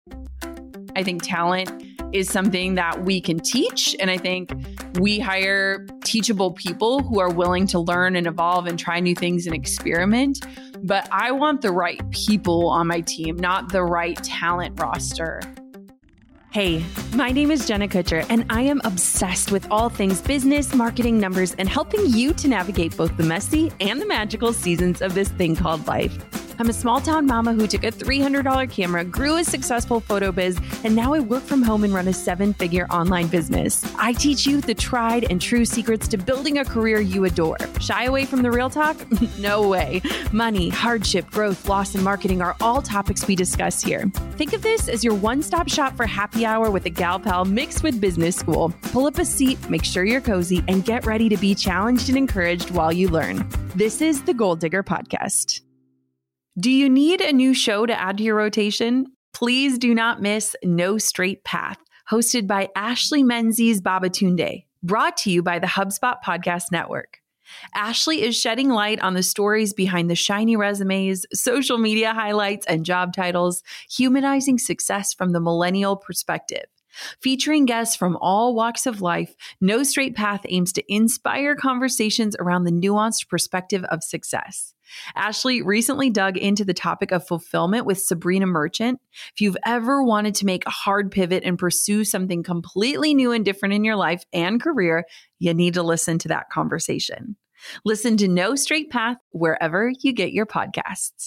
I think talent is something that we can teach. And I think we hire teachable people who are willing to learn and evolve and try new things and experiment. But I want the right people on my team, not the right talent roster. Hey, my name is Jenna Kutcher, and I am obsessed with all things business, marketing, numbers, and helping you to navigate both the messy and the magical seasons of this thing called life. I'm a small town mama who took a $300 camera, grew a successful photo biz, and now I work from home and run a 7-figure online business. I teach you the tried and true secrets to building a career you adore. Shy away from the real talk? No way. Money, hardship, growth, loss, and marketing are all topics we discuss here. Think of this as your one-stop shop for happy hour with a gal pal mixed with business school. Pull up a seat, make sure you're cozy, and get ready to be challenged and encouraged while you learn. This is the Goal Digger Podcast. Do you need a new show to add to your rotation? Please do not miss No Straight Path, hosted by Ashley Menzies Babatunde, brought to you by the HubSpot Podcast Network. Ashley is shedding light on the stories behind the shiny resumes, social media highlights, and job titles, humanizing success from the millennial perspective. Featuring guests from all walks of life, No Straight Path aims to inspire conversations around the nuanced perspective of success. Ashley recently dug into the topic of fulfillment with Sabrina Merchant. If you've ever wanted to make a hard pivot and pursue something completely new and different in your life and career, you need to listen to that conversation. Listen to No Straight Path wherever you get your podcasts.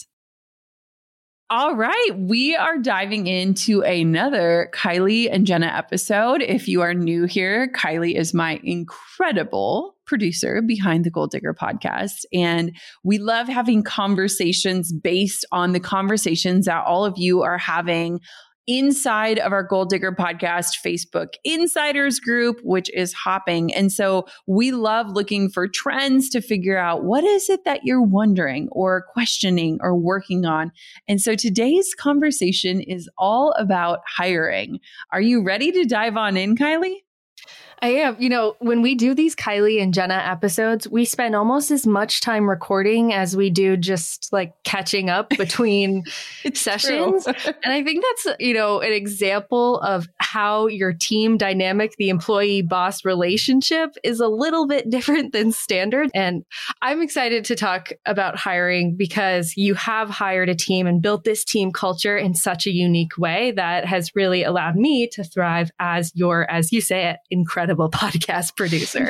All right, we are diving into another Kylie and Jenna episode. If you are new here, Kylie is my incredible producer behind the Goal Digger Podcast. And we love having conversations based on the conversations that all of you are having inside of our Goal Digger Podcast Facebook Insiders group, which is hopping. And so we love looking for trends to figure out what is it that you're wondering or questioning or working on. And so today's conversation is all about hiring. Are you ready to dive on in, Kylie? I am. You know, when we do these Kylie and Jenna episodes, we spend almost as much time recording as we do just like catching up between sessions. And I think that's, you know, an example of how your team dynamic, the employee boss relationship is a little bit different than standard. And I'm excited to talk about hiring because you have hired a team and built this team culture in such a unique way that has really allowed me to thrive as your, as you say it, incredible podcast producer.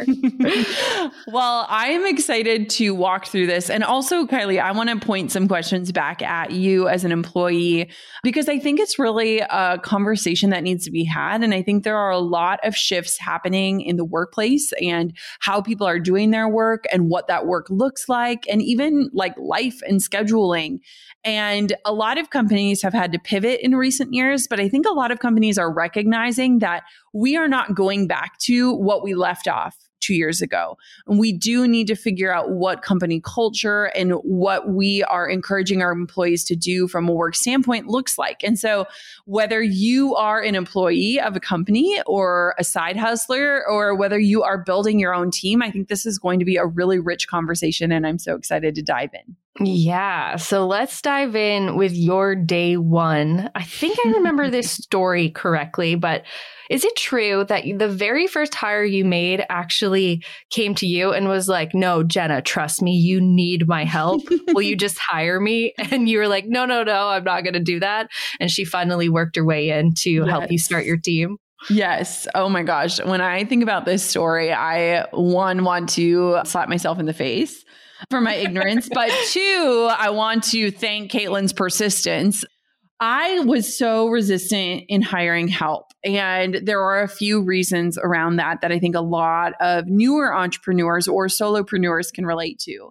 Well, I am excited to walk through this. And also, Kylie, I want to point some questions back at you as an employee, because I think it's really a conversation that needs to be had. And I think there are a lot of shifts happening in the workplace and how people are doing their work and what that work looks like, and even like life and scheduling. And a lot of companies have had to pivot in recent years, but I think a lot of companies are recognizing that we are not going back to what we left off 2 years ago. And we do need to figure out what company culture and what we are encouraging our employees to do from a work standpoint looks like. And so whether you are an employee of a company or a side hustler, or whether you are building your own team, I think this is going to be a really rich conversation, and I'm so excited to dive in. Yeah. So let's dive in with your day one. I think I remember this story correctly, but is it true that the very first hire you made actually came to you and was like, no, Jenna, trust me, you need my help. Will you just hire me? And you were like, no, I'm not going to do that. And she finally worked her way in to help you start your team. Yes. Oh my gosh. When I think about this story, I want to slap myself in the face for my ignorance, but two, I want to thank Caitlin's persistence. I was so resistant in hiring help. And there are a few reasons around that I think a lot of newer entrepreneurs or solopreneurs can relate to.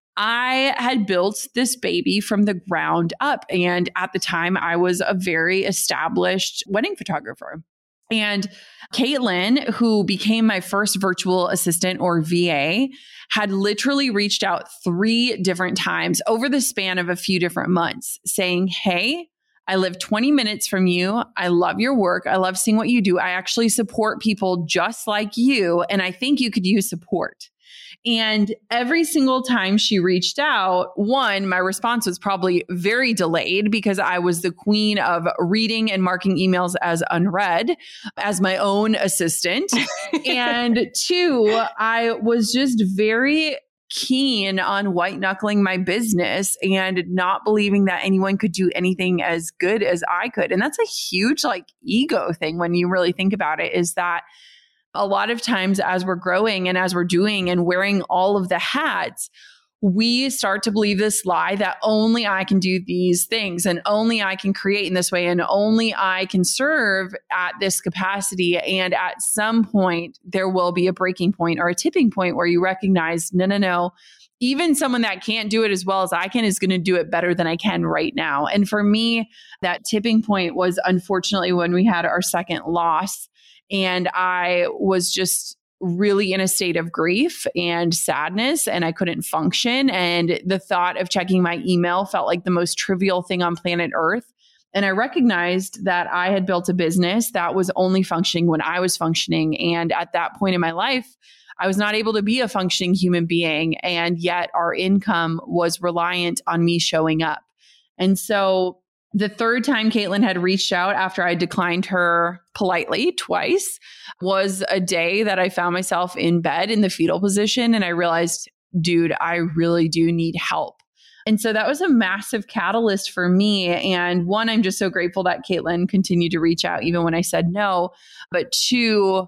I had built this baby from the ground up. And at the time, I was a very established wedding photographer. And Caitlin, who became my first virtual assistant or VA, had literally reached out 3 different times over the span of a few different months saying, hey, I live 20 minutes from you. I love your work. I love seeing what you do. I actually support people just like you, and I think you could use support. And every single time she reached out, one, my response was probably very delayed because I was the queen of reading and marking emails as unread as my own assistant. And two, I was just very keen on white knuckling my business and not believing that anyone could do anything as good as I could. And that's a huge ego thing when you really think about it, is that a lot of times as we're growing and as we're doing and wearing all of the hats, we start to believe this lie that only I can do these things and only I can create in this way and only I can serve at this capacity. And at some point, there will be a breaking point or a tipping point where you recognize, no. Even someone that can't do it as well as I can is going to do it better than I can right now. And for me, that tipping point was unfortunately when we had our second loss. And I was just really in a state of grief and sadness, and I couldn't function. And the thought of checking my email felt like the most trivial thing on planet Earth. And I recognized that I had built a business that was only functioning when I was functioning. And at that point in my life, I was not able to be a functioning human being. And yet our income was reliant on me showing up. And so the third time Caitlin had reached out after I declined her politely twice was a day that I found myself in bed in the fetal position. And I realized, dude, I really do need help. And so that was a massive catalyst for me. And one, I'm just so grateful that Caitlin continued to reach out even when I said no. But two,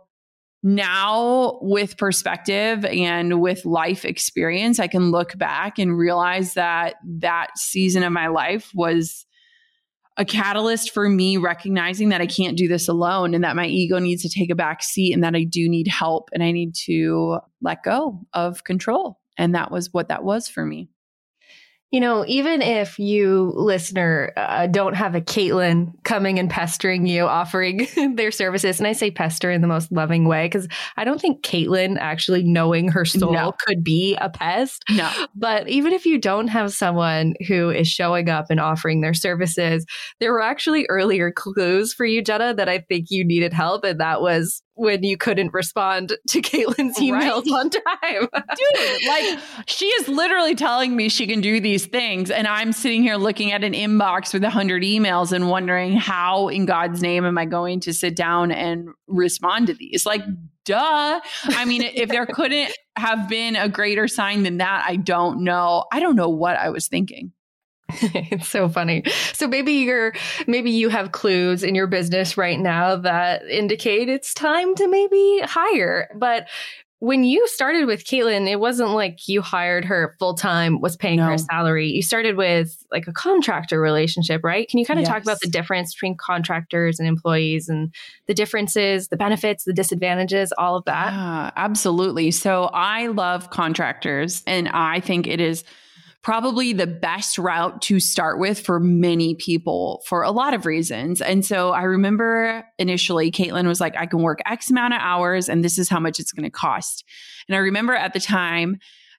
now with perspective and with life experience, I can look back and realize that that season of my life was a catalyst for me recognizing that I can't do this alone and that my ego needs to take a back seat and that I do need help and I need to let go of control. And that was what that was for me. You know, even if you, listener, don't have a Caitlin coming and pestering you, offering their services, and I say pester in the most loving way, because I don't think Caitlin actually knowing her soul could be a pest. No. But even if you don't have someone who is showing up and offering their services, there were actually earlier clues for you, Jenna, that I think you needed help. And that was when you couldn't respond to Caitlin's emails on time. Dude, she is literally telling me she can do these things. And I'm sitting here looking at an inbox with 100 emails and wondering how in God's name am I going to sit down and respond to these? Duh. I mean, if there couldn't have been a greater sign than that, I don't know. I don't know what I was thinking. It's so funny. So maybe you have clues in your business right now that indicate it's time to maybe hire. But when you started with Caitlin, it wasn't like you hired her full time, was paying her a salary. You started with a contractor relationship, right? Can you kind of talk about the difference between contractors and employees and the differences, the benefits, the disadvantages, all of that? Yeah, absolutely. So I love contractors, and I think it is probably the best route to start with for many people for a lot of reasons. And so I remember initially Caitlin was like, I can work X amount of hours and this is how much it's going to cost. And I remember at the time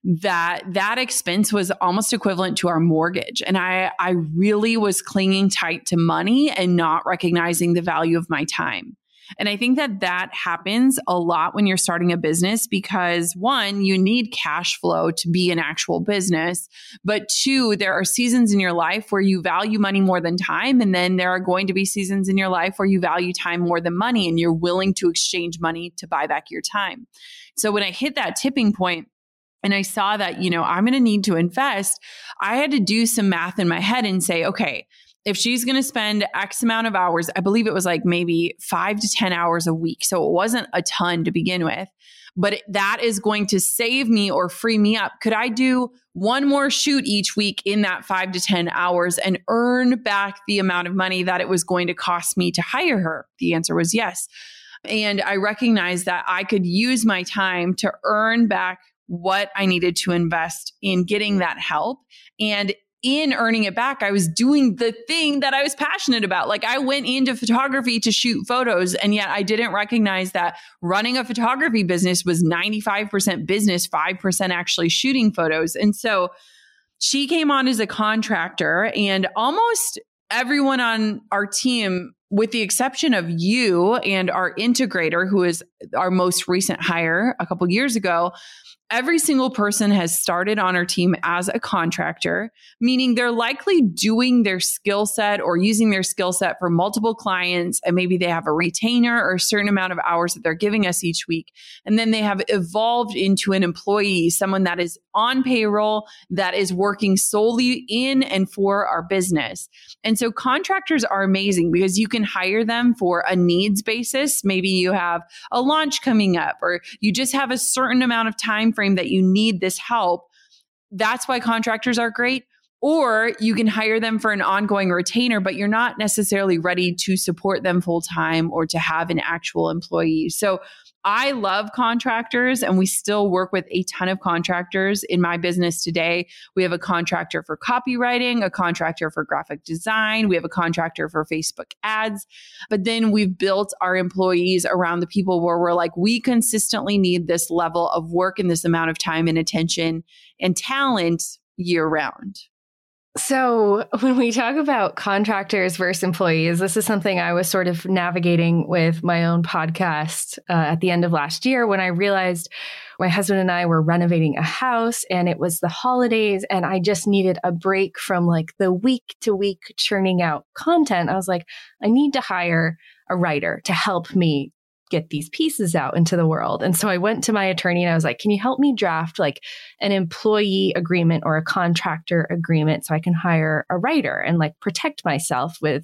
that expense was almost equivalent to our mortgage. And I really was clinging tight to money and not recognizing the value of my time. And I think that happens a lot when you're starting a business because one, you need cash flow to be an actual business. But two, there are seasons in your life where you value money more than time. And then there are going to be seasons in your life where you value time more than money and you're willing to exchange money to buy back your time. So when I hit that tipping point, and I saw that, I'm going to need to invest, I had to do some math in my head and say, okay, if she's going to spend X amount of hours, I believe it was maybe 5 to 10 hours a week. So it wasn't a ton to begin with, but that is going to save me or free me up. Could I do one more shoot each week in that 5 to 10 hours and earn back the amount of money that it was going to cost me to hire her? The answer was yes. And I recognized that I could use my time to earn back what I needed to invest in getting that help. And in earning it back, I was doing the thing that I was passionate about. I went into photography to shoot photos, and yet I didn't recognize that running a photography business was 95% business, 5% actually shooting photos. And so she came on as a contractor, and almost everyone on our team, with the exception of you and our integrator, who is our most recent hire a couple years ago, every single person has started on our team as a contractor, meaning they're likely doing their skill set or using their skill set for multiple clients. And maybe they have a retainer or a certain amount of hours that they're giving us each week. And then they have evolved into an employee, someone that is on payroll, that is working solely in and for our business. And so contractors are amazing because you can hire them for a needs basis. Maybe you have a launch coming up, or you just have a certain amount of time frame that you need this help. That's why contractors are great. Or you can hire them for an ongoing retainer, but you're not necessarily ready to support them full time or to have an actual employee. So I love contractors, and we still work with a ton of contractors in my business today. We have a contractor for copywriting, a contractor for graphic design. We have a contractor for Facebook ads. But then we've built our employees around the people where we're like, we consistently need this level of work and this amount of time and attention and talent year round. So when we talk about contractors versus employees, this is something I was sort of navigating with my own podcast at the end of last year when I realized my husband and I were renovating a house and it was the holidays and I just needed a break from like the week to week churning out content. I was like, I need to hire a writer to help me get these pieces out into the world. And so I went to my attorney and I was like, can you help me draft like an employee agreement or a contractor agreement so I can hire a writer and like protect myself with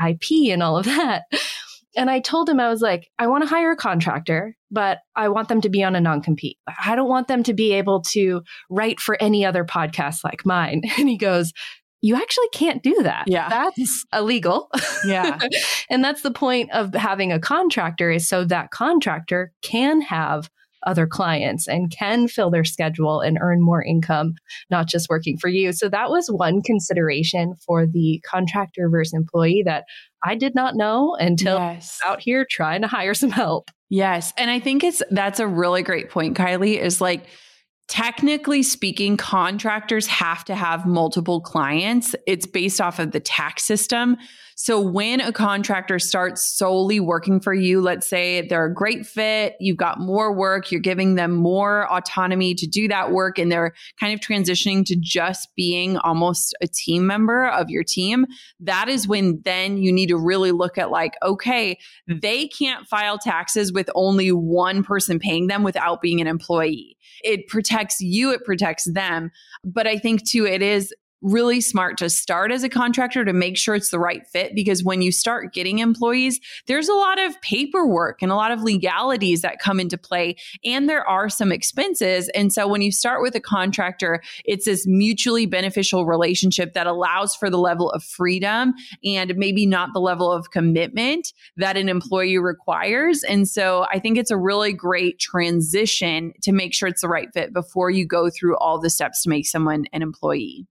IP and all of that. And I told him, I was like, I want to hire a contractor, but I want them to be on a non-compete. I don't want them to be able to write for any other podcast like mine. And he goes, you actually can't do that. Yeah. That's illegal. Yeah. And that's the point of having a contractor, is so that contractor can have other clients and can fill their schedule and earn more income, not just working for you. So that was one consideration for the contractor versus employee that I did not know until out here trying to hire some help. Yes. And I think that's a really great point, Kylie, is like, technically speaking, contractors have to have multiple clients. It's based off of the tax system. So when a contractor starts solely working for you, let's say they're a great fit, you've got more work, you're giving them more autonomy to do that work, and they're kind of transitioning to just being almost a team member of your team, that is when then you need to really look at like, okay, they can't file taxes with only one person paying them without being an employee. It protects you, it protects them. But I think too, it is really smart to start as a contractor to make sure it's the right fit, because when you start getting employees, there's a lot of paperwork and a lot of legalities that come into play, and there are some expenses. And so when you start with a contractor, it's this mutually beneficial relationship that allows for the level of freedom and maybe not the level of commitment that an employee requires. And so I think it's a really great transition to make sure it's the right fit before you go through all the steps to make someone an employee.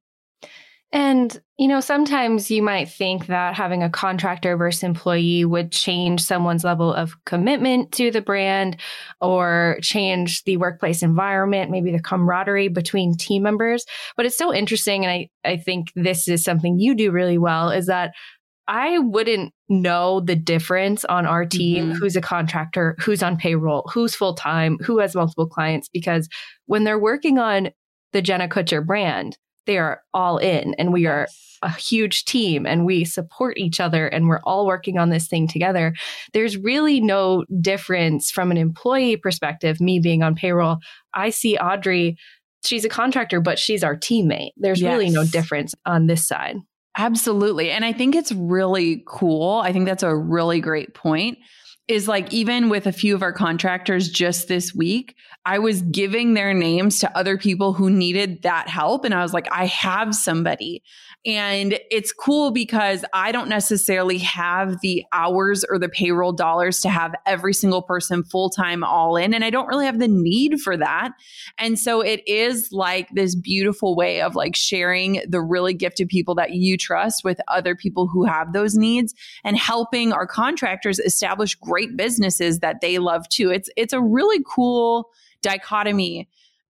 And, sometimes you might think that having a contractor versus employee would change someone's level of commitment to the brand or change the workplace environment, maybe the camaraderie between team members. But it's so interesting. And I think this is something you do really well, is that I wouldn't know the difference on our team, who's a contractor, who's on payroll, who's full-time, who has multiple clients, because when they're working on the Jenna Kutcher brand, they are all in, and we are a huge team, and we support each other, and we're all working on this thing together. There's really no difference from an employee perspective, me being on payroll. I see Audrey, she's a contractor, but she's our teammate. There's really no difference on this side. Absolutely. And I think it's really cool. I think that's a really great point. Is like, even with a few of our contractors just this week, I was giving their names to other people who needed that help. And I was like, I have somebody. And it's cool because I don't necessarily have the hours or the payroll dollars to have every single person full-time all in. And I don't really have the need for that. And so it is like this beautiful way of like sharing the really gifted people that you trust with other people who have those needs, and helping our contractors establish great businesses that they love too. It's a really cool dichotomy.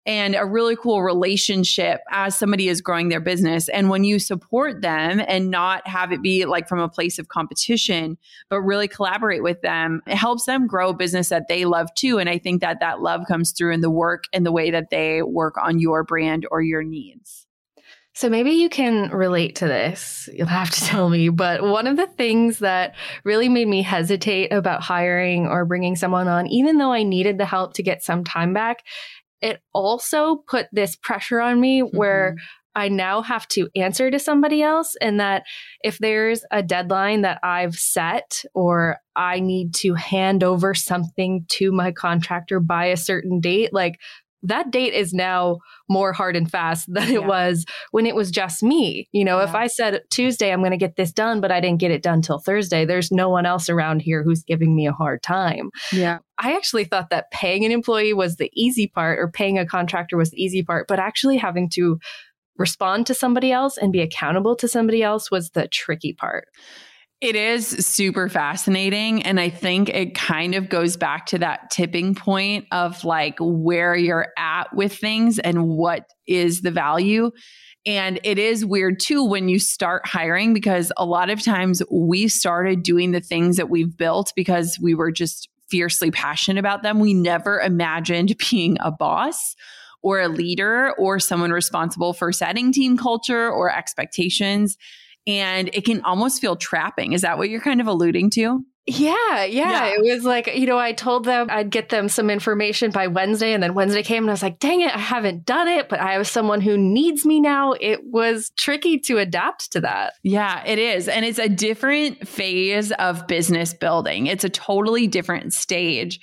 and a really cool relationship as somebody is growing their business. And when you support them and not have it be like from a place of competition, but really collaborate with them, it helps them grow a business that they love too. And I think that that love comes through in the work and the way that they work on your brand or your needs. So maybe you can relate to this. You'll have to tell me. But one of the things that really made me hesitate about hiring or bringing someone on, even though I needed the help to get some time back, it also put this pressure on me where I now have to answer to somebody else. And that if there's a deadline that I've set or I need to hand over something to my contractor by a certain date, like that date is now more hard and fast than it was when it was just me. You know, if I said Tuesday, I'm going to get this done, but I didn't get it done till Thursday, there's no one else around here who's giving me a hard time. Yeah. I actually thought that paying an employee was the easy part, or paying a contractor was the easy part, but actually having to respond to somebody else and be accountable to somebody else was the tricky part. It is super fascinating. And I think it kind of goes back to that tipping point of like where you're at with things and what is the value. And it is weird too when you start hiring, because a lot of times we started doing the things that we've built because we were just fiercely passionate about them. We never imagined being a boss or a leader or someone responsible for setting team culture or expectations. And it can almost feel trapping. Is that what you're kind of alluding to? Yeah. It was like, you know, I told them I'd get them some information by Wednesday, and then Wednesday came and I was like, dang it, I haven't done it, but I have someone who needs me now. It was tricky to adapt to that. Yeah, it is. And it's a different phase of business building. It's a totally different stage.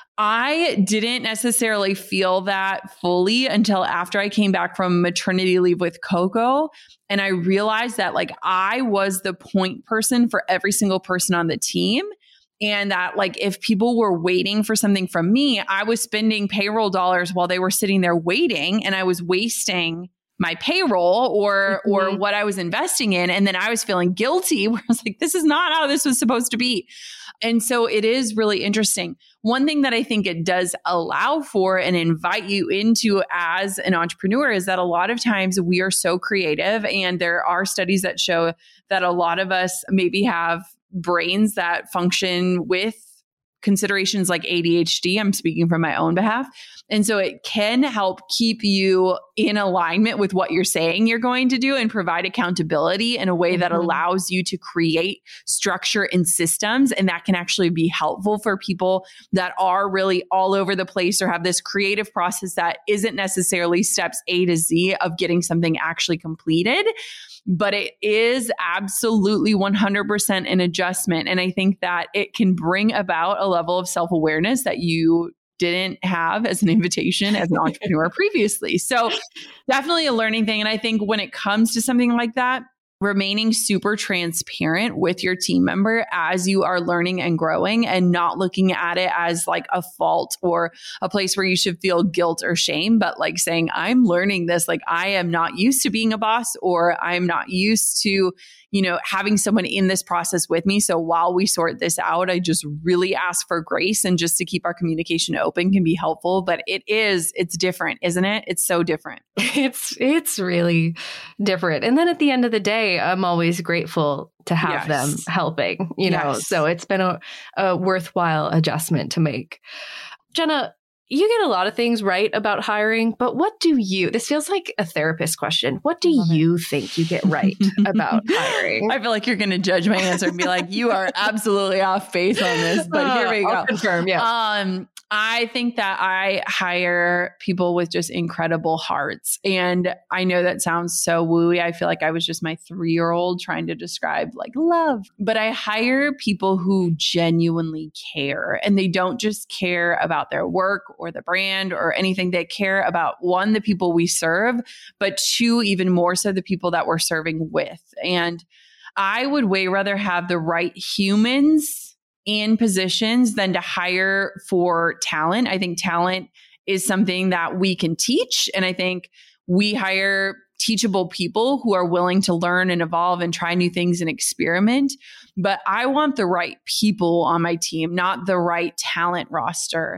I didn't necessarily feel that fully until after I came back from maternity leave with Coco. And I realized that like I was the point person for every single person on the team. And that like if people were waiting for something from me, I was spending payroll dollars while they were sitting there waiting, and I was wasting my payroll or what I was investing in. And then I was feeling guilty where I was like, this is not how this was supposed to be. And so it is really interesting. One thing that I think it does allow for and invite you into as an entrepreneur is that a lot of times we are so creative, and there are studies that show that a lot of us maybe have brains that function with considerations like ADHD. I'm speaking from my own behalf. And so it can help keep you in alignment with what you're saying you're going to do and provide accountability in a way that allows you to create structure and systems. And that can actually be helpful for people that are really all over the place or have this creative process that isn't necessarily steps A to Z of getting something actually completed. But it is absolutely 100% an adjustment. And I think that it can bring about a level of self-awareness that you didn't have as an invitation as an entrepreneur previously. So definitely a learning thing. And I think when it comes to something like that, remaining super transparent with your team member as you are learning and growing, and not looking at it as like a fault or a place where you should feel guilt or shame, but like saying, I'm learning this. Like I am not used to being a boss, or I'm not used to, you know, having someone in this process with me. So while we sort this out, I just really ask for grace, and just to keep our communication open can be helpful. But it's different, isn't it? It's so different. It's really different. And then at the end of the day, I'm always grateful to have them helping, you know, so it's been a worthwhile adjustment to make. Jenna, you get a lot of things right about hiring, but this feels like a therapist question. What do you think you get right about hiring? I feel like you're going to judge my answer and be like, you are absolutely off base on this, but here we go. I'll confirm, yeah. I think that I hire people with just incredible hearts. And I know that sounds so wooey. I feel like I was just my 3-year-old trying to describe like love. But I hire people who genuinely care. And they don't just care about their work or the brand or anything. They care about, one, the people we serve, but two, even more so, the people that we're serving with. And I would way rather have the right humans in positions than to hire for talent. I think talent is something that we can teach. And I think we hire teachable people who are willing to learn and evolve and try new things and experiment. But I want the right people on my team, not the right talent roster.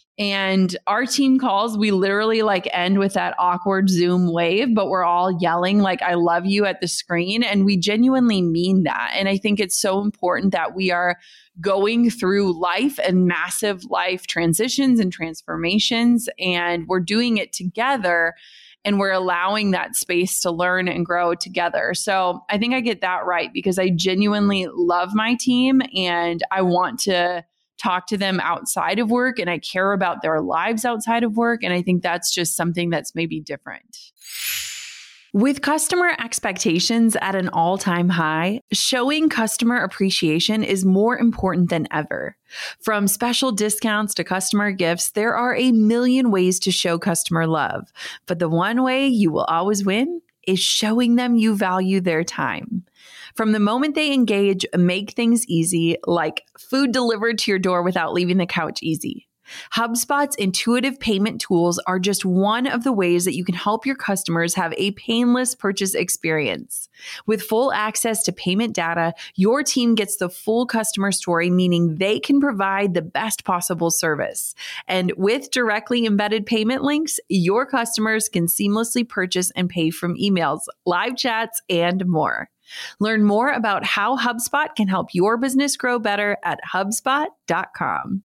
And our team calls, we literally like end with that awkward Zoom wave, but we're all yelling like, I love you at the screen. And we genuinely mean that. And I think it's so important that we are going through life and massive life transitions and transformations, and we're doing it together. And we're allowing that space to learn and grow together. So I think I get that right because I genuinely love my team and I want to talk to them outside of work and I care about their lives outside of work. And I think that's just something that's maybe different. With customer expectations at an all-time high, showing customer appreciation is more important than ever. From special discounts to customer gifts, there are a million ways to show customer love. But the one way you will always win is showing them you value their time. From the moment they engage, make things easy, like food delivered to your door without leaving the couch easy. HubSpot's intuitive payment tools are just one of the ways that you can help your customers have a painless purchase experience. With full access to payment data, your team gets the full customer story, meaning they can provide the best possible service. And with directly embedded payment links, your customers can seamlessly purchase and pay from emails, live chats, and more. Learn more about how HubSpot can help your business grow better at HubSpot.com.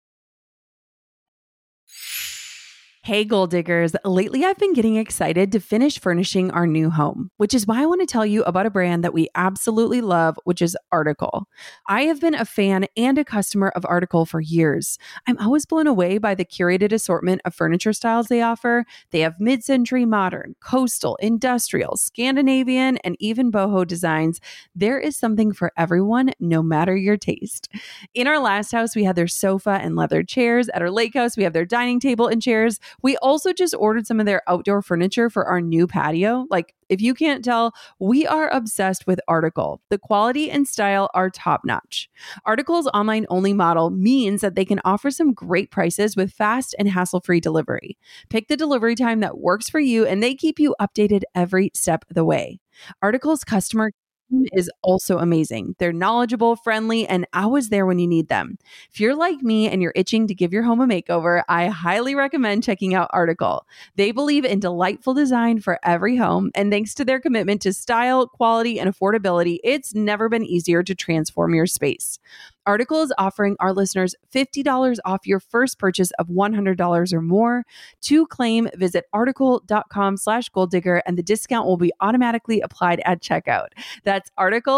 Hey, Goal Diggers. Lately, I've been getting excited to finish furnishing our new home, which is why I want to tell you about a brand that we absolutely love, which is Article. I have been a fan and a customer of Article for years. I'm always blown away by the curated assortment of furniture styles they offer. They have mid-century modern, coastal, industrial, Scandinavian, and even boho designs. There is something for everyone, no matter your taste. In our last house, we had their sofa and leather chairs. At our lake house, we have their dining table and chairs. We also just ordered some of their outdoor furniture for our new patio. Like, if you can't tell, we are obsessed with Article. The quality and style are top notch. Article's online only model means that they can offer some great prices with fast and hassle-free delivery. Pick the delivery time that works for you, and they keep you updated every step of the way. Article's customer is also amazing. They're knowledgeable, friendly, and always there when you need them. If you're like me and you're itching to give your home a makeover, I highly recommend checking out Article. They believe in delightful design for every home, and thanks to their commitment to style, quality, and affordability, it's never been easier to transform your space. Article is offering our listeners $50 off your first purchase of $100 or more. To claim, visit article.com/goaldigger and the discount will be automatically applied at checkout. That's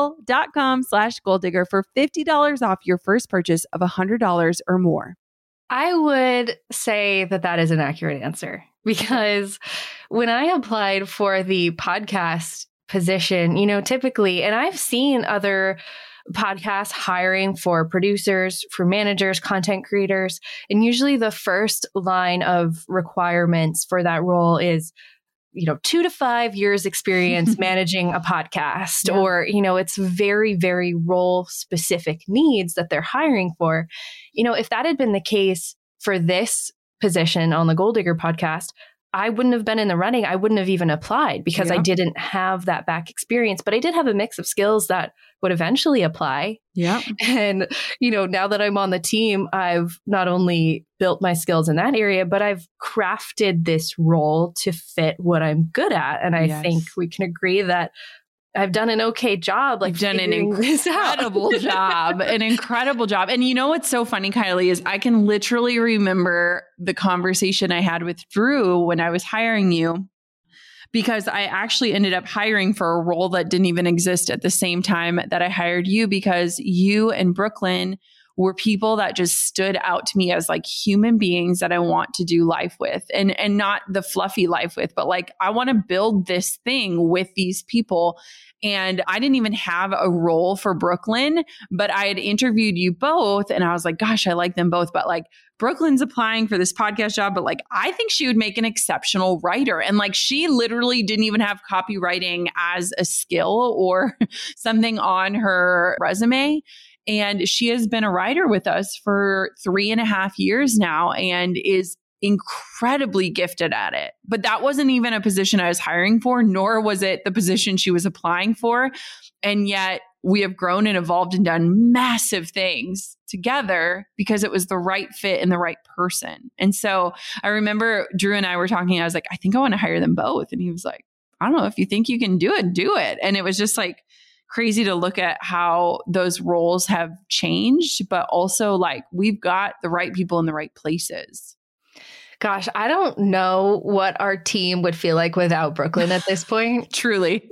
article.com/goaldigger for $50 off your first purchase of $100 or more. I would say that that is an accurate answer because when I applied for the podcast position, typically, and I've seen other podcasts hiring for producers, for managers, content creators. And usually the first line of requirements for that role is, 2 to 5 years experience managing a podcast, or, it's very, very role specific needs that they're hiring for. If that had been the case for this position on the Goal Digger podcast, I wouldn't have been in the running. I wouldn't have even applied because I didn't have that back experience, but I did have a mix of skills that would eventually apply. Yeah. And, now that I'm on the team, I've not only built my skills in that area, but I've crafted this role to fit what I'm good at. And I think we can agree that I've done an okay job. You've done an incredible job, an incredible job. And what's so funny, Kylie, is I can literally remember the conversation I had with Drew when I was hiring you, because I actually ended up hiring for a role that didn't even exist at the same time that I hired you, because you and Brooklyn were people that just stood out to me as like human beings that I want to do life with, and not the fluffy life with, but like, I want to build this thing with these people. And I didn't even have a role for Brooklyn, but I had interviewed you both and I was like, gosh, I like them both. But like, Brooklyn's applying for this podcast job, but like, I think she would make an exceptional writer. And like, she literally didn't even have copywriting as a skill or something on her resume. And she has been a writer with us for 3.5 years now and is incredibly gifted at it. But that wasn't even a position I was hiring for, nor was it the position she was applying for. And yet we have grown and evolved and done massive things together because it was the right fit and the right person. And so I remember Drew and I were talking, I was like, I think I want to hire them both. And he was like, I don't know, if you think you can do it, do it. And it was just like crazy to look at how those roles have changed, but also like we've got the right people in the right places. Gosh, I don't know what our team would feel like without Brooklyn at this point. Truly.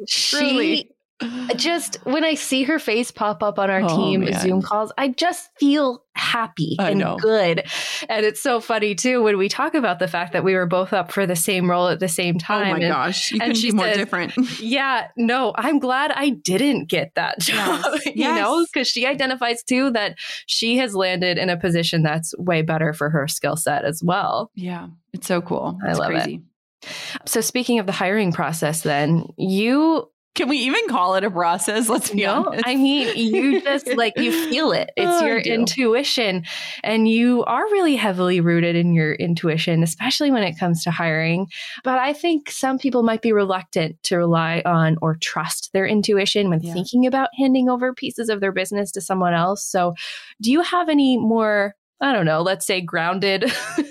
Just when I see her face pop up on our team Zoom calls, I just feel happy and good. And it's so funny too when we talk about the fact that we were both up for the same role at the same time. Oh my gosh, you couldn't be more different. Yeah, no, I'm glad I didn't get that job, you know, because she identifies too that she has landed in a position that's way better for her skill set as well. Yeah, it's so cool. It's I love crazy. it. So speaking of the hiring process, then can we even call it a process? Let's be honest. I mean, you just like, you feel it. It's your intuition. And you are really heavily rooted in your intuition, especially when it comes to hiring. But I think some people might be reluctant to rely on or trust their intuition when thinking about handing over pieces of their business to someone else. So do you have any more, I don't know, let's say grounded,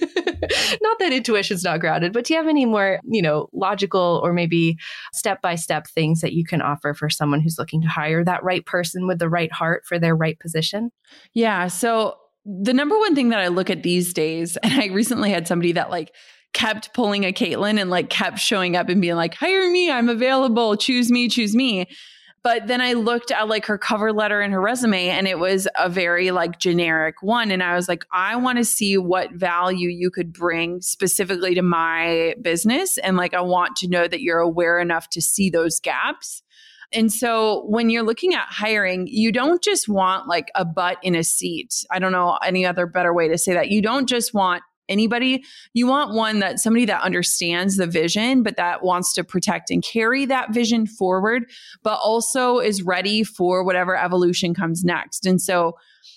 not that intuition's not grounded, but do you have any more, logical or maybe step-by-step things that you can offer for someone who's looking to hire that right person with the right heart for their right position? Yeah. So the number one thing that I look at these days, and I recently had somebody that like kept pulling a Caitlin and like kept showing up and being like, hire me, I'm available, choose me, choose me. But then I looked at like her cover letter and her resume, and it was a very like generic one. And I was like, I want to see what value you could bring specifically to my business. And like, I want to know that you're aware enough to see those gaps. And so when you're looking at hiring, you don't just want like a butt in a seat. I don't know any other better way to say that. You don't just want anybody. You want somebody that understands the vision, but that wants to protect and carry that vision forward, but also is ready for whatever evolution comes next. And so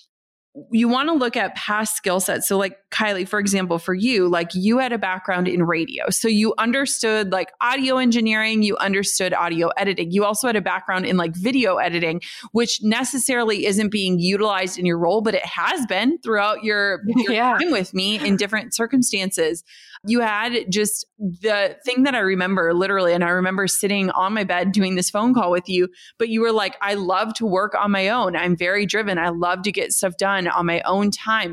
you want to look at past skill sets. So like Kylie, for example, for you, like you had a background in radio. So you understood like audio engineering, you understood audio editing. You also had a background in like video editing, which necessarily isn't being utilized in your role, but it has been throughout your time with me in different circumstances. You had just the thing that I remember literally, and I remember sitting on my bed doing this phone call with you, but you were like, I love to work on my own. I'm very driven. I love to get stuff done on my own time.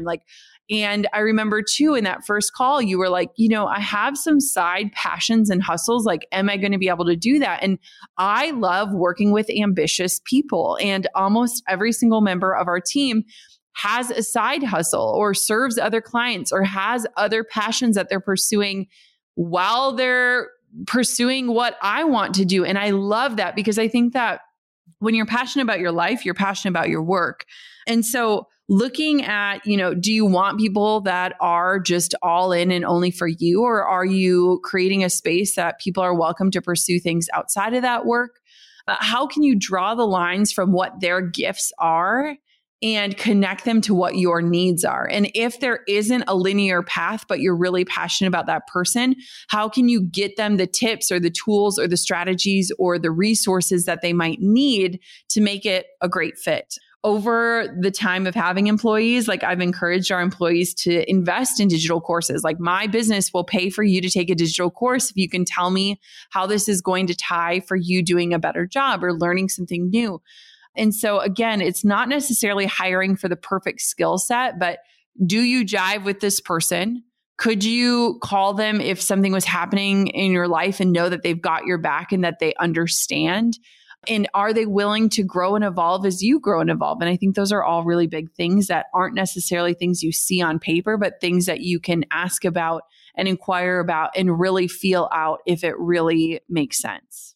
And I remember too, in that first call, you were like, I have some side passions and hustles. Like, am I going to be able to do that? And I love working with ambitious people, and almost every single member of our team has a side hustle or serves other clients or has other passions that they're pursuing while they're pursuing what I want to do. And I love that, because I think that when you're passionate about your life, you're passionate about your work. And so looking at, do you want people that are just all in and only for you? Or are you creating a space that people are welcome to pursue things outside of that work? How can you draw the lines from what their gifts are and connect them to what your needs are? And if there isn't a linear path, but you're really passionate about that person, how can you get them the tips or the tools or the strategies or the resources that they might need to make it a great fit? Over the time of having employees, like I've encouraged our employees to invest in digital courses. Like, my business will pay for you to take a digital course if you can tell me how this is going to tie for you doing a better job or learning something new. And so again, it's not necessarily hiring for the perfect skill set, but do you jive with this person? Could you call them if something was happening in your life and know that they've got your back and that they understand? And are they willing to grow and evolve as you grow and evolve? And I think those are all really big things that aren't necessarily things you see on paper, but things that you can ask about and inquire about and really feel out if it really makes sense.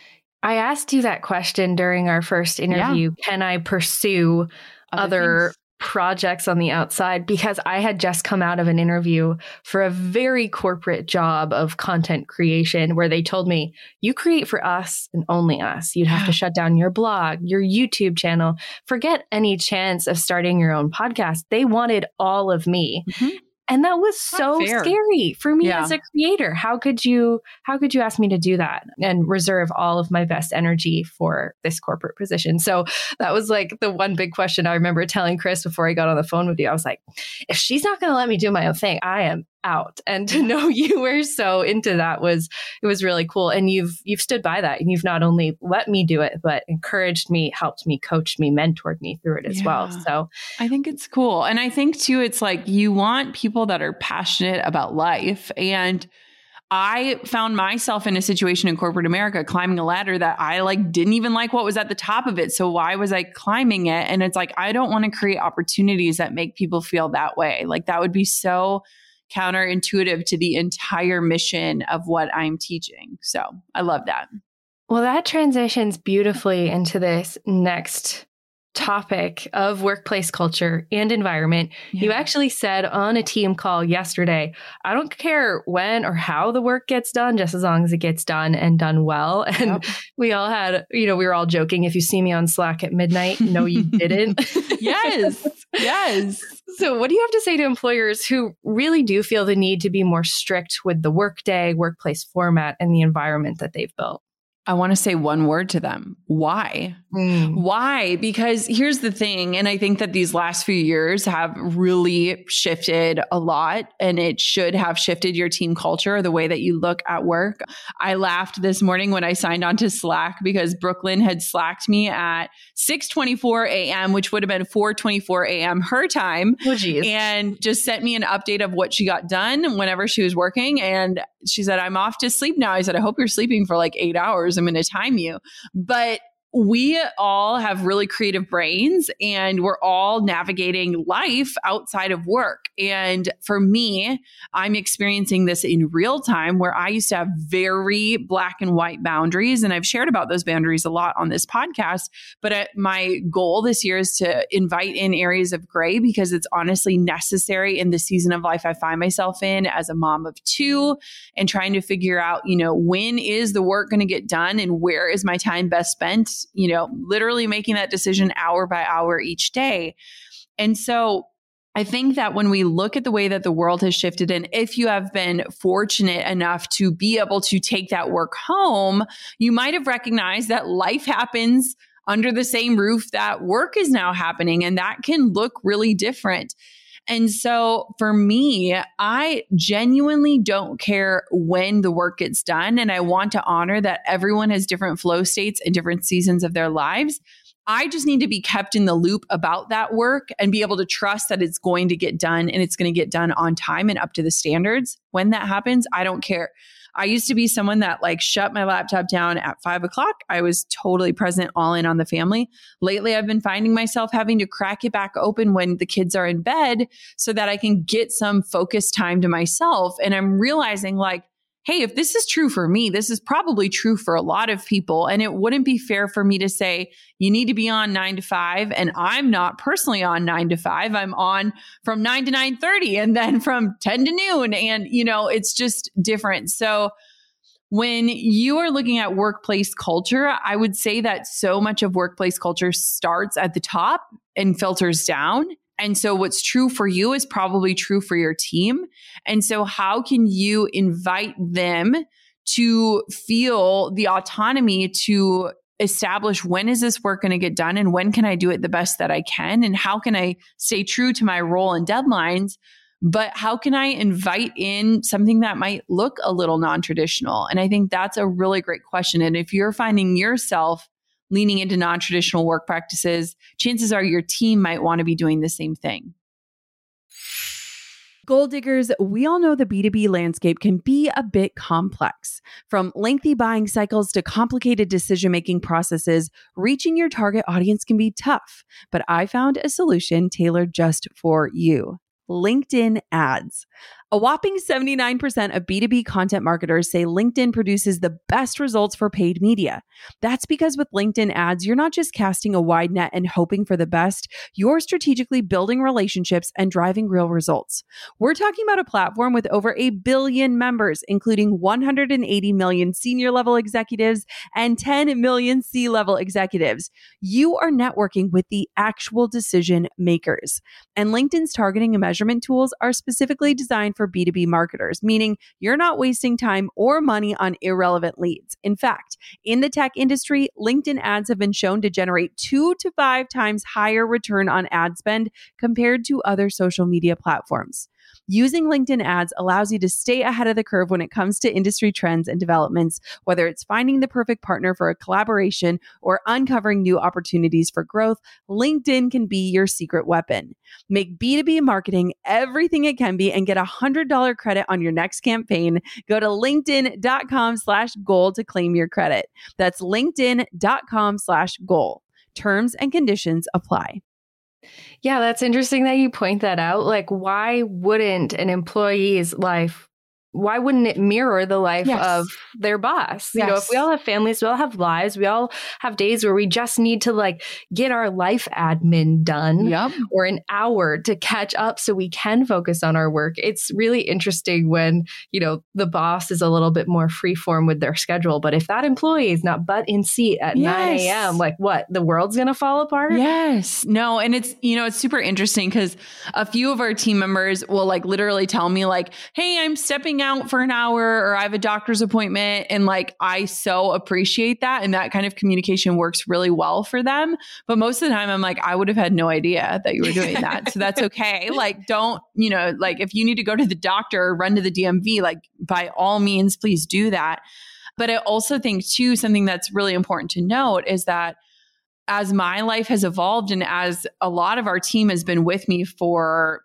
I asked you that question during our first interview. Yeah. Can I pursue other projects on the outside? Because I had just come out of an interview for a very corporate job of content creation where they told me, you create for us and only us. You'd have to shut down your blog, your YouTube channel, forget any chance of starting your own podcast. They wanted all of me. Mm-hmm. And that was so scary for me as a creator. How could you ask me to do that and reserve all of my best energy for this corporate position? So that was like the one big question I remember telling Chris before I got on the phone with you. I was like, if she's not going to let me do my own thing, I am out. And to know you were so into that was really cool. And you've stood by that, and you've not only let me do it, but encouraged me, helped me, coached me, mentored me through it as well. So I think it's cool. And I think too, it's like you want people that are passionate about life. And I found myself in a situation in corporate America climbing a ladder that I didn't even like what was at the top of it. So why was I climbing it? And it's like, I don't want to create opportunities that make people feel that way. Like that would be so counterintuitive to the entire mission of what I'm teaching. So I love that. Well, that transitions beautifully into this next topic of workplace culture and environment. Yeah. You actually said on a team call yesterday, I don't care when or how the work gets done, just as long as it gets done and done well. And we all had, we were all joking, if you see me on Slack at midnight, no, you didn't. Yes. So what do you have to say to employers who really do feel the need to be more strict with the workday, workplace format, and the environment that they've built? I want to say one word to them. Why? Why? Because here's the thing. And I think that these last few years have really shifted a lot, and it should have shifted your team culture, the way that you look at work. I laughed this morning when I signed on to Slack because Brooklyn had Slacked me at 6:24 a.m., which would have been 4:24 a.m. her time. Oh, geez. And just sent me an update of what she got done whenever she was working. And she said, I'm off to sleep now. I said, I hope you're sleeping for 8 hours. I'm going to time you. But we all have really creative brains, and we're all navigating life outside of work. And for me, I'm experiencing this in real time, where I used to have very black and white boundaries. And I've shared about those boundaries a lot on this podcast. But my goal this year is to invite in areas of gray, because it's honestly necessary in the season of life I find myself in as a mom of 2, and trying to figure out, when is the work going to get done and where is my time best spent? Literally making that decision hour by hour each day. And so I think that when we look at the way that the world has shifted, and if you have been fortunate enough to be able to take that work home, you might have recognized that life happens under the same roof that work is now happening, and that can look really different. And so for me, I genuinely don't care when the work gets done. And I want to honor that everyone has different flow states and different seasons of their lives. I just need to be kept in the loop about that work and be able to trust that it's going to get done, and it's going to get done on time and up to the standards. When that happens, I don't care. I used to be someone that shut my laptop down at 5 o'clock. I was totally present, all in on the family. Lately, I've been finding myself having to crack it back open when the kids are in bed so that I can get some focused time to myself. And I'm realizing hey, if this is true for me, this is probably true for a lot of people. And it wouldn't be fair for me to say, you need to be on 9 to 5. And I'm not personally on 9 to 5. I'm on from 9 to 9:30 and then from 10 to noon. And, it's just different. So when you are looking at workplace culture, I would say that so much of workplace culture starts at the top and filters down. And so what's true for you is probably true for your team. And so how can you invite them to feel the autonomy to establish, when is this work going to get done, and when can I do it the best that I can? And how can I stay true to my role and deadlines? But how can I invite in something that might look a little non-traditional? And I think that's a really great question. And if you're finding yourself leaning into non-traditional work practices, chances are your team might want to be doing the same thing. Goal diggers, we all know the B2B landscape can be a bit complex. From lengthy buying cycles to complicated decision-making processes, reaching your target audience can be tough. But I found a solution tailored just for you: LinkedIn ads. A whopping 79% of B2B content marketers say LinkedIn produces the best results for paid media. That's because with LinkedIn ads, you're not just casting a wide net and hoping for the best, you're strategically building relationships and driving real results. We're talking about a platform with over 1 billion members, including 180 million senior level executives and 10 million C-level executives. You are networking with the actual decision makers. And LinkedIn's targeting and measurement tools are specifically designed for B2B marketers, meaning you're not wasting time or money on irrelevant leads. In fact, in the tech industry, LinkedIn ads have been shown to generate 2 to 5 times higher return on ad spend compared to other social media platforms. Using LinkedIn ads allows you to stay ahead of the curve when it comes to industry trends and developments, whether it's finding the perfect partner for a collaboration or uncovering new opportunities for growth. LinkedIn can be your secret weapon. Make B2B marketing everything it can be and get $100 credit on your next campaign. Go to linkedin.com/goal to claim your credit. That's linkedin.com/goal. Terms and conditions apply. Yeah, that's interesting that you point that out. Like, why wouldn't an employee's life, why wouldn't it mirror the life of their boss? You know, if we all have families, we all have lives, we all have days where we just need to like get our life admin done or an hour to catch up so we can focus on our work. It's really interesting when, you know, the boss is a little bit more freeform with their schedule. But if that employee is not butt in seat at 9 a.m., like what? The world's going to fall apart? Yes. No. And it's, you know, it's super interesting because a few of our team members will like literally tell me like, hey, I'm stepping out for an hour or I have a doctor's appointment. And like, I so appreciate that. And that kind of communication works really well for them. But most of the time I'm like, I would have had no idea that you were doing that. So that's okay. Like, don't, you know, like if you need to go to the doctor or run to the DMV, like by all means, please do that. But I also think too, something that's really important to note is that as my life has evolved and as a lot of our team has been with me for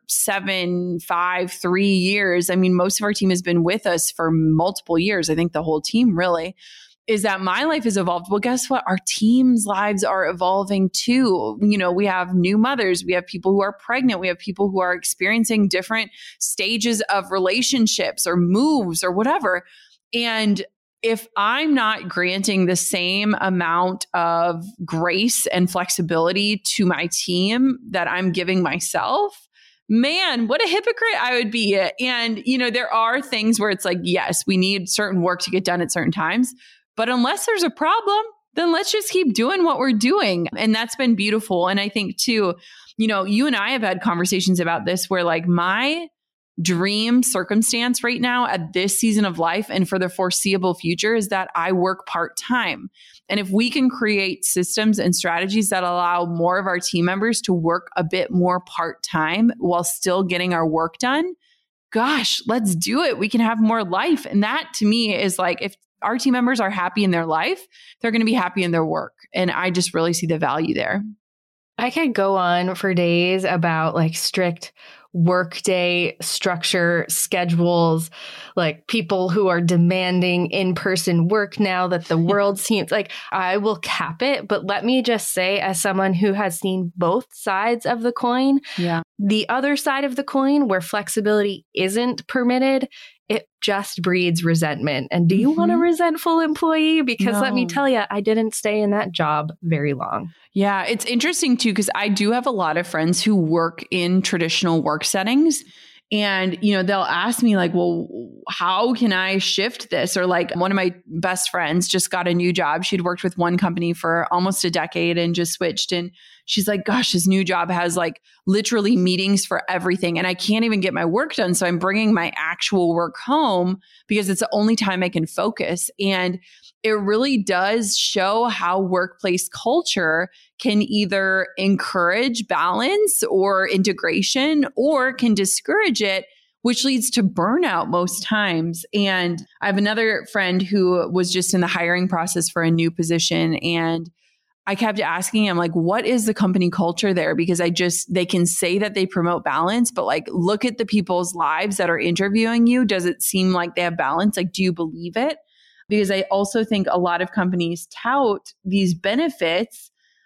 7, 5, 3 years, I mean, most of our team has been with us for multiple years. I think the whole team really is that my life has evolved. Well, guess what? Our team's lives are evolving too. You know, we have new mothers, we have people who are pregnant, we have people who are experiencing different stages of relationships or moves or whatever. And if I'm not granting the same amount of grace and flexibility to my team that I'm giving myself, man, what a hypocrite I would be. And, you know, there are things where it's like, yes, we need certain work to get done at certain times, but unless there's a problem, then let's just keep doing what we're doing. And that's been beautiful. And I think too, you know, you and I have had conversations about this where like my dream circumstance right now at this season of life and for the foreseeable future is that I work part-time. And if we can create systems and strategies that allow more of our team members to work a bit more part-time while still getting our work done, gosh, let's do it. We can have more life. And that to me is like, if our team members are happy in their life, they're going to be happy in their work. And I just really see the value there. I could go on for days about like strict workday structure, schedules, like people who are demanding in-person work now that the world seems like. I will cap it. But let me just say, as someone who has seen both sides of the coin, the other side of the coin where flexibility isn't permitted, it just breeds resentment. And do you want a resentful employee? Because let me tell you, I didn't stay in that job very long. Yeah, it's interesting too, because I do have a lot of friends who work in traditional work settings. And, you know, they'll ask me like, well, how can I shift this? Or like one of my best friends just got a new job. She'd worked with one company for almost a decade and just switched. And she's like, gosh, this new job has like literally meetings for everything. And I can't even get my work done. So I'm bringing my actual work home because it's the only time I can focus. And it really does show how workplace culture can either encourage balance or integration or can discourage it, which leads to burnout most times. And I have another friend who was just in the hiring process for a new position. And I kept asking him, like, what is the company culture there? Because they can say that they promote balance, but like, look at the people's lives that are interviewing you. Does it seem like they have balance? Like, do you believe it? Because I also think a lot of companies tout these benefits,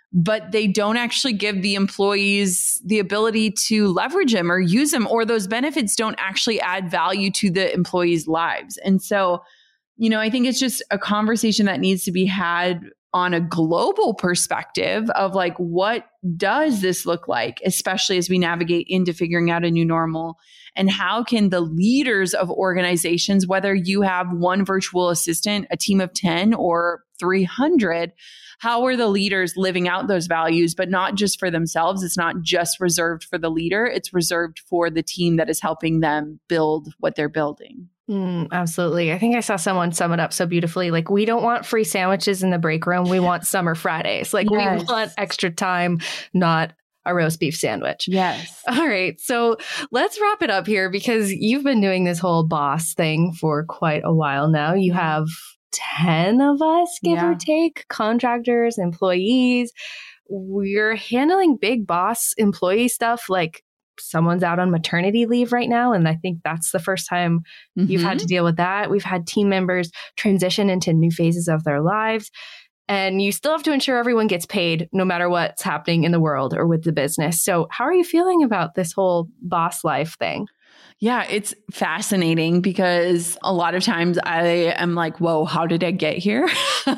but they don't actually give the employees the ability to leverage them or use them, or those benefits don't actually add value to the employees' lives. And so, I think it's just a conversation that needs to be had on a global perspective of like, what does this look like, especially as we navigate into figuring out a new normal? And how can the leaders of organizations, whether you have one virtual assistant, a team of 10 or 300, how are the leaders living out those values, but not just for themselves? It's not just reserved for the leader. It's reserved for the team that is helping them build what they're building. Absolutely. I think I saw someone sum it up so beautifully. Like, we don't want free sandwiches in the break room. We want summer Fridays. Like, yes. We want extra time, not a roast beef sandwich. Yes. All right. So let's wrap it up here, because you've been doing this whole boss thing for quite a while now. You have 10 of us, give or take, contractors, employees. We're handling big boss employee stuff, like someone's out on maternity leave right now. And I think that's the first time you've had to deal with that. We've had team members transition into new phases of their lives. And you still have to ensure everyone gets paid no matter what's happening in the world or with the business. So how are you feeling about this whole boss life thing? Yeah, it's fascinating because a lot of times I am like, whoa, how did I get here?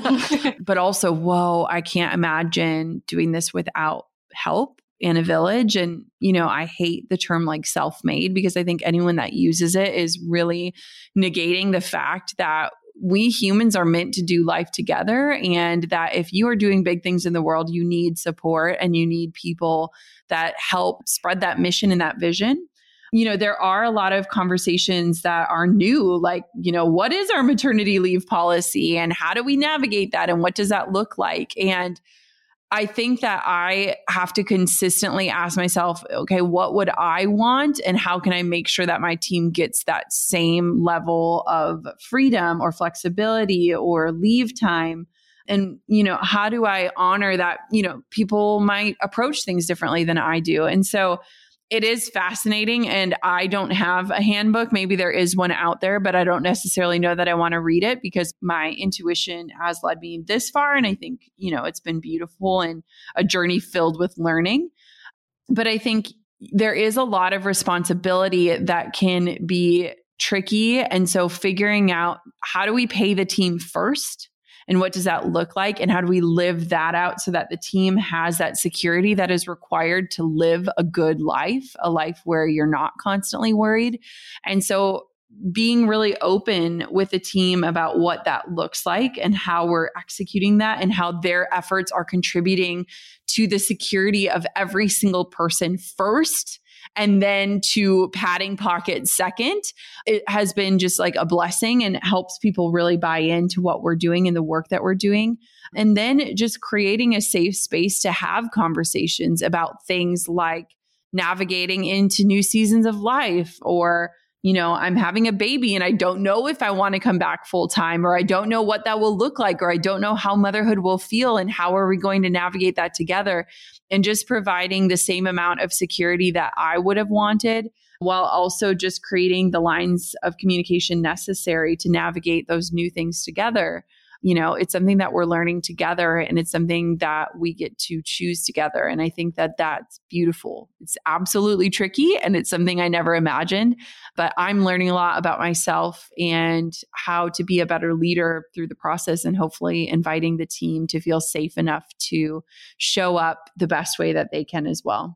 But also, whoa, I can't imagine doing this without help in a village. And, I hate the term like self-made, because I think anyone that uses it is really negating the fact that we humans are meant to do life together, and that if you are doing big things in the world, you need support and you need people that help spread that mission and that vision. There are a lot of conversations that are new, like, what is our maternity leave policy and how do we navigate that and what does that look like? And I think that I have to consistently ask myself, okay, what would I want? And how can I make sure that my team gets that same level of freedom or flexibility or leave time? And, how do I honor that, people might approach things differently than I do. And so it is fascinating, and I don't have a handbook. Maybe there is one out there, but I don't necessarily know that I want to read it, because my intuition has led me this far. And I think, it's been beautiful and a journey filled with learning. But I think there is a lot of responsibility that can be tricky. And so figuring out, how do we pay the team first? And what does that look like? And how do we live that out so that the team has that security that is required to live a good life, a life where you're not constantly worried? And so being really open with the team about what that looks like and how we're executing that and how their efforts are contributing to the security of every single person first, and then to padding pockets second, it has been just like a blessing and helps people really buy into what we're doing and the work that we're doing. And then just creating a safe space to have conversations about things like navigating into new seasons of life, or I'm having a baby and I don't know if I want to come back full time, or I don't know what that will look like, or I don't know how motherhood will feel and how are we going to navigate that together. And just providing the same amount of security that I would have wanted, while also just creating the lines of communication necessary to navigate those new things together. It's something that we're learning together, and it's something that we get to choose together. And I think that that's beautiful. It's absolutely tricky, and it's something I never imagined, but I'm learning a lot about myself and how to be a better leader through the process, and hopefully inviting the team to feel safe enough to show up the best way that they can as well.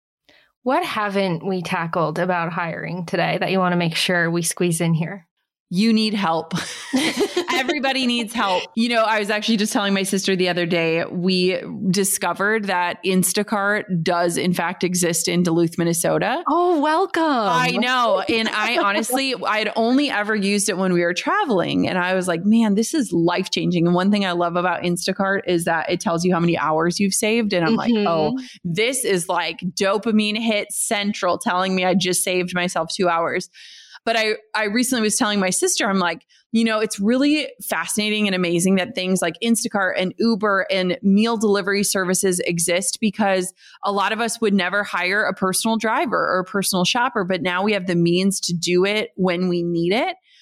What haven't we tackled about hiring today that you want to make sure we squeeze in here? You need help. Everybody needs help. I was actually just telling my sister the other day, we discovered that Instacart does in fact exist in Duluth, Minnesota. Oh, welcome. I know. And I honestly, I had only ever used it when we were traveling. And I was like, man, this is life-changing. And one thing I love about Instacart is that it tells you how many hours you've saved. And I'm like, oh, this is like dopamine hit central, telling me I just saved myself 2 hours. But I recently was telling my sister, I'm like, it's really fascinating and amazing that things like Instacart and Uber and meal delivery services exist, because a lot of us would never hire a personal driver or a personal shopper, but now we have the means to do it when we need it.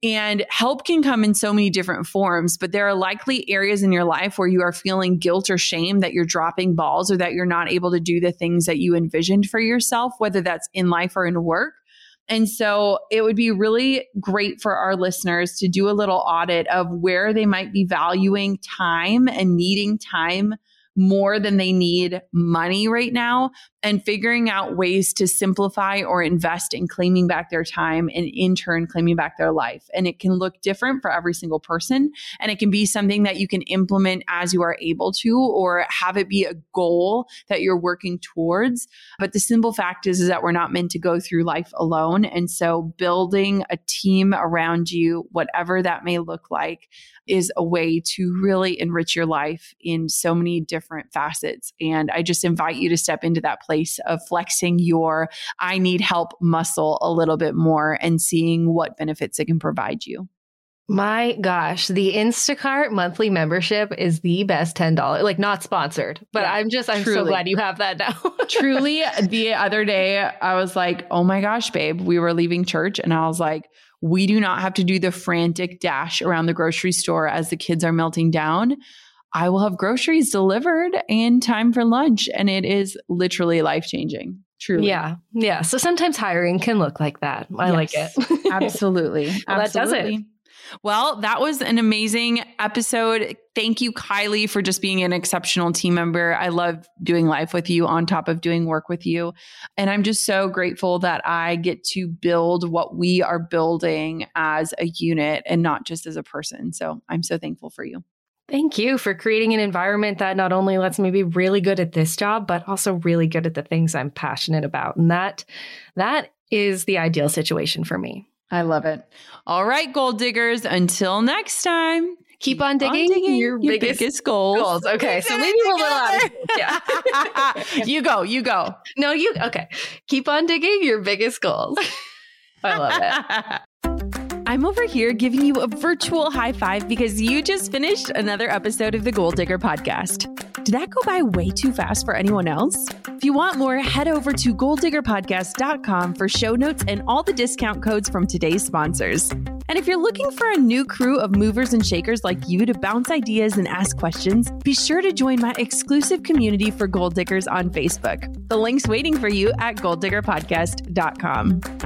And help can come in so many different forms, but there are likely areas in your life where you are feeling guilt or shame that you're dropping balls or that you're not able to do the things that you envisioned for yourself, whether that's in life or in work. And so it would be really great for our listeners to do a little audit of where they might be valuing time and needing time more than they need money right now, and figuring out ways to simplify or invest in claiming back their time and in turn claiming back their life. And it can look different for every single person. And it can be something that you can implement as you are able to, or have it be a goal that you're working towards. But the simple fact is that we're not meant to go through life alone. And so building a team around you, whatever that may look like, is a way to really enrich your life in so many different facets. And I just invite you to step into that place of flexing your I need help muscle a little bit more and seeing what benefits it can provide you. My gosh, the Instacart monthly membership is the best $10, like not sponsored, but yeah, I'm so glad you have that now. Truly, the other day I was like, oh my gosh, babe, we were leaving church and I was like, we do not have to do the frantic dash around the grocery store as the kids are melting down. I will have groceries delivered and time for lunch. And it is literally life-changing. Truly. Yeah. Yeah. So sometimes hiring can look like that. I like it. Absolutely. Well, that does it. Well, that was an amazing episode. Thank you, Kylie, for just being an exceptional team member. I love doing life with you on top of doing work with you. And I'm just so grateful that I get to build what we are building as a unit and not just as a person. So I'm so thankful for you. Thank you for creating an environment that not only lets me be really good at this job, but also really good at the things I'm passionate about. And that is the ideal situation for me. I love it. All right, gold diggers, until next time. Keep on digging your biggest goals. Okay, so maybe we're a little out of yeah. You go. No, okay. Keep on digging your biggest goals. I love it. I'm over here giving you a virtual high five because you just finished another episode of the Goal Digger podcast. Did that go by way too fast for anyone else? If you want more, head over to goaldiggerpodcast.com for show notes and all the discount codes from today's sponsors. And if you're looking for a new crew of movers and shakers like you to bounce ideas and ask questions, be sure to join my exclusive community for Goal Diggers on Facebook. The link's waiting for you at goaldiggerpodcast.com.